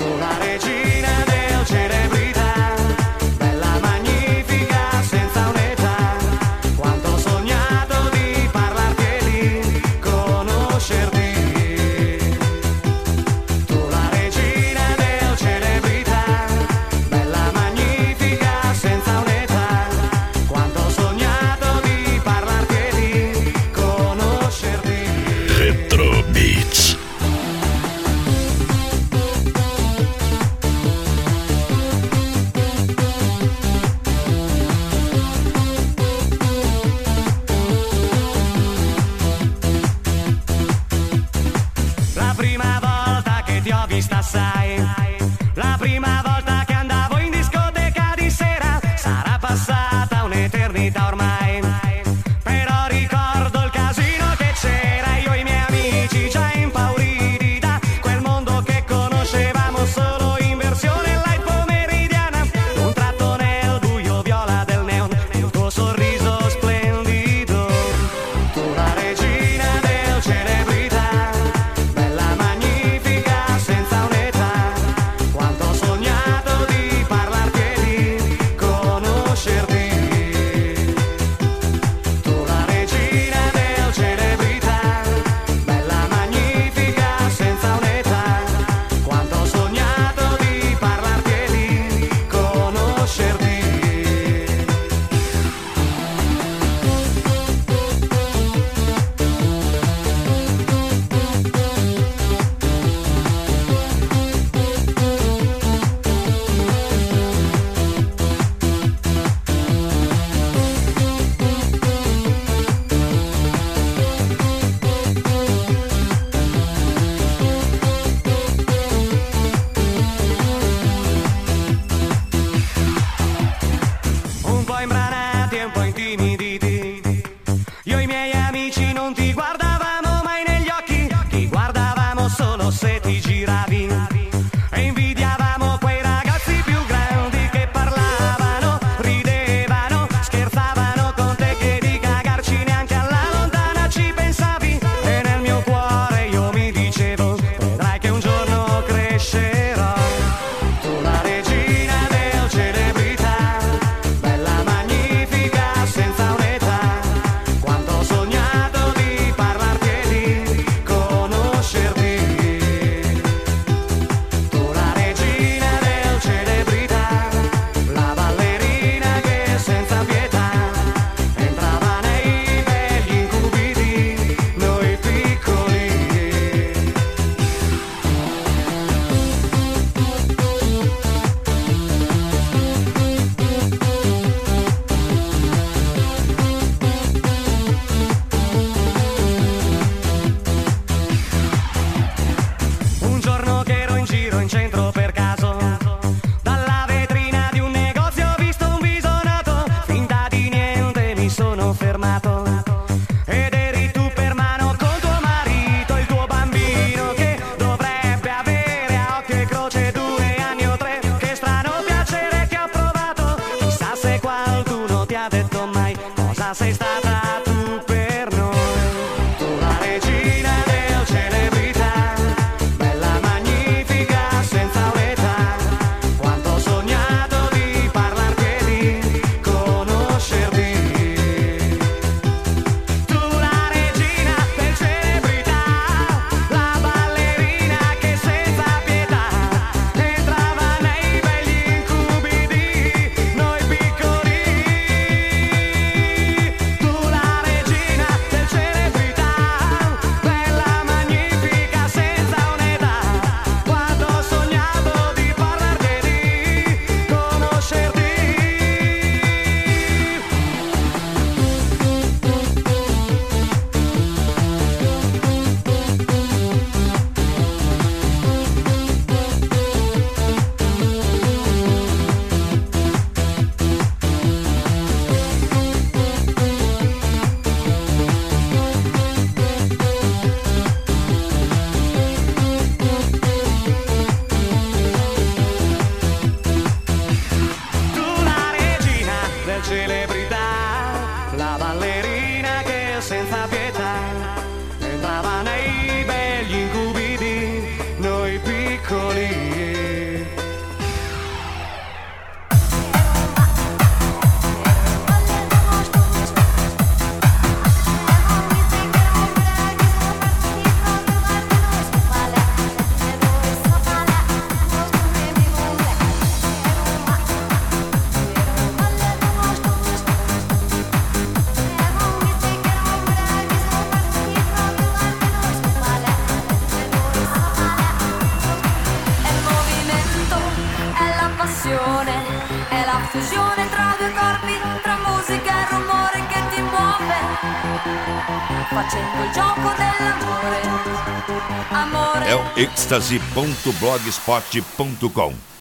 Tu la regina del celebrità, bella magnifica senza un'età, quanto ho sognato di parlarti e di conoscerti. Tu la regina del celebrità, bella magnifica senza un'età, quanto ho sognato di parlarti e di conoscerti. Retro Beats. La prima volta che ti ho vista, sai, la prima volta che andavo in discoteca di sera, sarà passata un'eternità ormai, però ricordo il casino che c'era, io e i miei amici già impauriti da quel mondo che conoscevamo solo in versione live pomeridiana. Un tratto nel buio viola del neon, il tuo sorriso splendido. Tu la regina del celebrità, bella magnifica senza un'età, facendo il gioco dell'amore. Amore. É o ecstasy.blogspot.com.